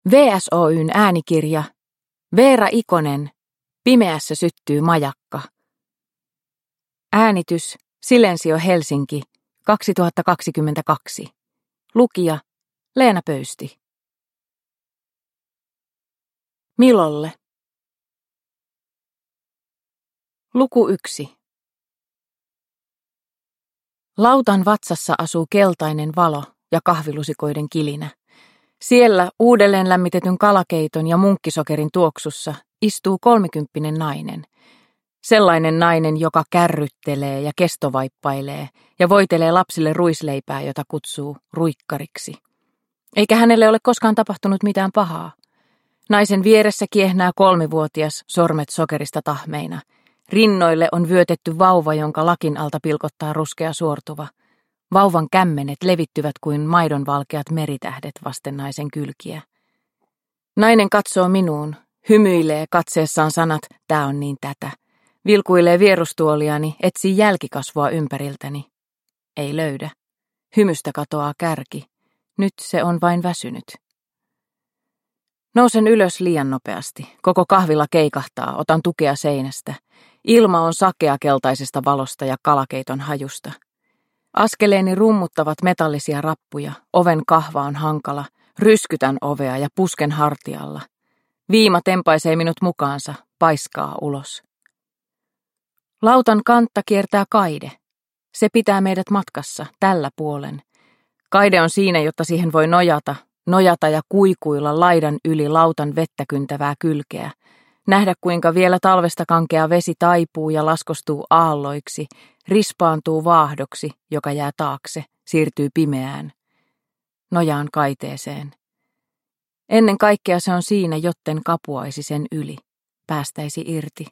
VSOY:n äänikirja Veera Ikonen, Pimeässä syttyy majakka. Äänitys Silensio Helsinki 2022. Lukija Leena Pöysti. Milolle. Luku 1. Lautan vatsassa asuu keltainen valo ja kahvilusikoiden kilinä. Siellä uudelleen lämmitetyn kalakeiton ja munkkisokerin tuoksussa istuu 30 nainen. Sellainen nainen, joka kärryttelee ja kestovaippailee ja voitelee lapsille ruisleipää, jota kutsuu ruikkariksi. Eikä hänelle ole koskaan tapahtunut mitään pahaa. Naisen vieressä kiehnää 3-vuotias, sormet sokerista tahmeina. Rinnoille on vyötetty vauva, jonka lakin alta pilkottaa ruskea suortuva. Vauvan kämmenet levittyvät kuin maidonvalkeat meritähdet vasten naisen kylkiä. Nainen katsoo minuun, hymyilee katseessaan sanat, tää on niin tätä. Vilkuilee vierustuoliani, etsii jälkikasvua ympäriltäni. Ei löydä. Hymystä katoaa kärki. Nyt se on vain väsynyt. Nousen ylös liian nopeasti. Koko kahvila keikahtaa, otan tukea seinästä. Ilma on sakea keltaisesta valosta ja kalakeiton hajusta. Askeleeni rummuttavat metallisia rappuja, oven kahva on hankala, ryskytän ovea ja pusken hartialla. Viima tempaisee minut mukaansa, paiskaa ulos. Lautan kantta kiertää kaide. Se pitää meidät matkassa, tällä puolen. Kaide on siinä, jotta siihen voi nojata ja kuikuilla laidan yli lautan vettä kyntävää kylkeä. Nähdä, kuinka vielä talvesta kankea vesi taipuu ja laskostuu aalloiksi, rispaantuu vaahdoksi, joka jää taakse, siirtyy pimeään. Nojaan kaiteeseen. Ennen kaikkea se on siinä, jotten kapuaisi sen yli, päästäisi irti.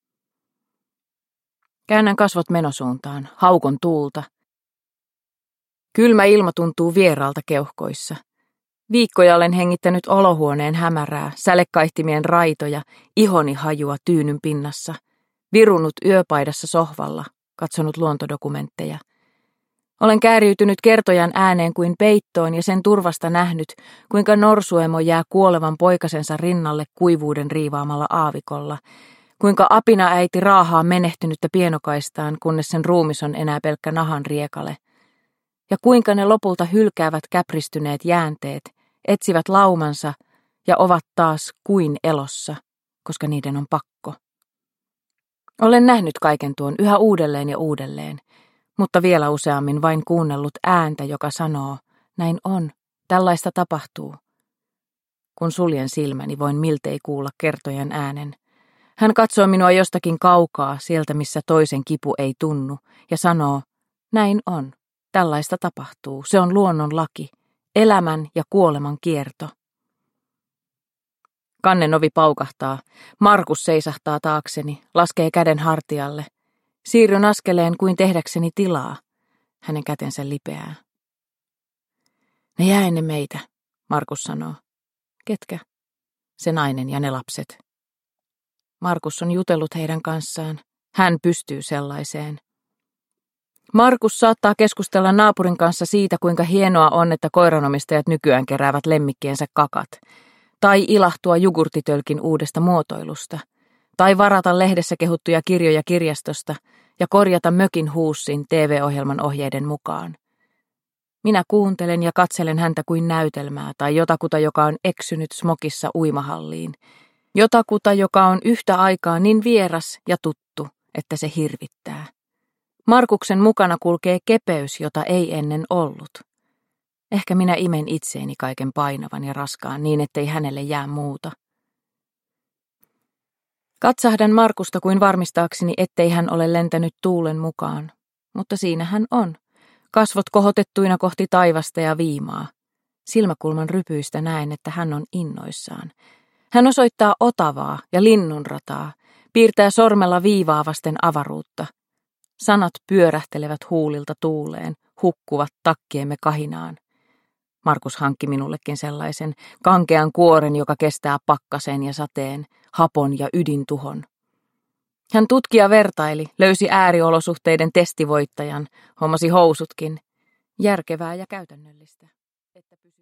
Käännän kasvot menosuuntaan, haukon tuulta. Kylmä ilma tuntuu vieraalta keuhkoissa. Viikkoja olen hengittänyt olohuoneen hämärää, sälekaihtimien raitoja, ihoni hajua tyynyn pinnassa, virunut yöpaidassa sohvalla, katsonut luontodokumentteja. Olen kääriytynyt kertojan ääneen kuin peittoon ja sen turvasta nähnyt, kuinka norsuemo jää kuolevan poikasensa rinnalle kuivuuden riivaamalla aavikolla, kuinka apinaäiti raahaa menehtynyttä pienokaistaan, kunnes sen ruumis on enää pelkkä nahan riekale, ja kuinka ne lopulta hylkäävät käpristyneet jäänteet, etsivät laumansa ja ovat taas kuin elossa, koska niiden on pakko. Olen nähnyt kaiken tuon yhä uudelleen ja uudelleen, mutta vielä useammin vain kuunnellut ääntä, joka sanoo, näin on, tällaista tapahtuu. Kun suljen silmäni, voin miltei kuulla kertojan äänen. Hän katsoo minua jostakin kaukaa, sieltä missä toisen kipu ei tunnu, ja sanoo, näin on, tällaista tapahtuu, se on luonnon laki, elämän ja kuoleman kierto. Kannen ovi paukahtaa, Markus seisahtaa taakseni, laskee käden hartialle. Siirryn askeleen kuin tehdäkseni tilaa. Hänen kätensä lipeää. Ne jää ennen meitä, Markus sanoo. Ketkä? Se nainen ja ne lapset. Markus on jutellut heidän kanssaan. Hän pystyy sellaiseen. Markus saattaa keskustella naapurin kanssa siitä, kuinka hienoa on, että koiranomistajat nykyään keräävät lemmikkiensä kakat. Tai ilahtua jogurttitölkin uudesta muotoilusta. Tai varata lehdessä kehuttuja kirjoja kirjastosta ja korjata mökin huussin TV-ohjelman ohjeiden mukaan. Minä kuuntelen ja katselen häntä kuin näytelmää tai jotakuta, joka on eksynyt smokissa uimahalliin. Jotakuta, joka on yhtä aikaa niin vieras ja tuttu, että se hirvittää. Markuksen mukana kulkee kepeys, jota ei ennen ollut. Ehkä minä imen itseeni kaiken painavan ja raskaan niin, ettei hänelle jää muuta. Katsahdan Markusta kuin varmistaakseni, ettei hän ole lentänyt tuulen mukaan. Mutta siinä hän on. Kasvot kohotettuina kohti taivasta ja viimaa. Silmäkulman rypyistä näen, että hän on innoissaan. Hän osoittaa Otavaa ja linnunrataa, piirtää sormella viivaa vasten avaruutta. Sanat pyörähtelevät huulilta tuuleen, hukkuvat takkiemme kahinaan. Markus hankki minullekin sellaisen kankean kuoren, joka kestää pakkasen ja sateen, hapon ja ydintuhon. Hän tutki ja vertaili, löysi ääriolosuhteiden testivoittajan, hommasi housutkin. Järkevää ja käytännöllistä.